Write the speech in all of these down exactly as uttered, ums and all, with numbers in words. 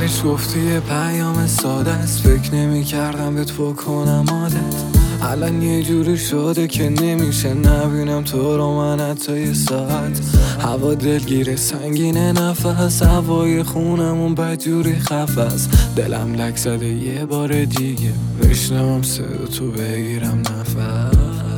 اولش گفتی یه پیام ساده است، فکر نمی کردم بهت بکنم عادت. الان یه جوری شده که نمیشه نبینم تو رو من حتی یه ساعت. هوا دلگیره سنگینه نفس، هوای خونمون بدجوری خفص. دلم لک زده یه بار دیگه بشنوم صدا تو بگیرم نفس.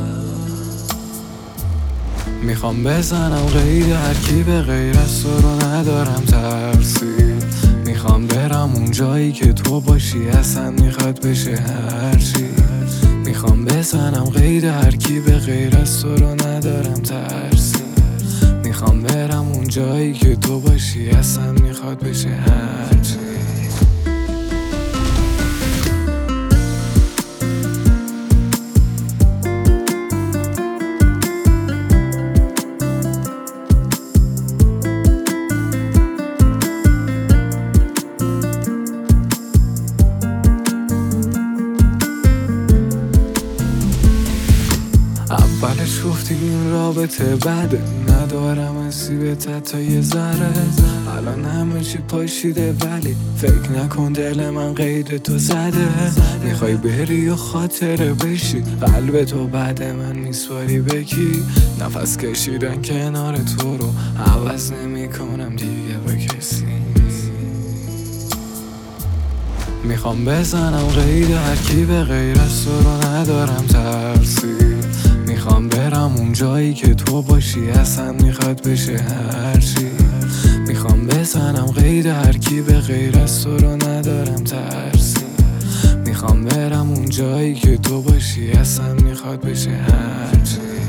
میخوام بزنم قید هر کی به غیر از تو رو ندارم ترسی. میخوام برم اون جایی که تو باشی اصلا میخواد بشه هرچی. میخوام بزنم قید هر کی به غیر از تو رو ندارم ترسی. میخوام برم اون جایی که تو باشی اصلا میخواد بشه هرچی. اولش گفتی این رابطه بده، ندارم اسیبت تا یه ذره. الان همه چی پاشیده ولی فکر نکن دل من قید تو زده. میخوای بری و خاطره بشی، قلب تو بعد من میسپاری بکی. نفس کشیدن کنار تو رو عوض نمی کنم دیگه با کسی. میخوام بزنم قید هر کی به غیر از تو رو ندارم ترسی. میخوام برم اون جایی که تو باشی اصلا میخواد بشه هرچی. میخوام بزنم قید هر کی به غیر از تو رو ندارم ترسی. میخوام برم اون جایی که تو باشی اصلا میخواد بشه هرچی.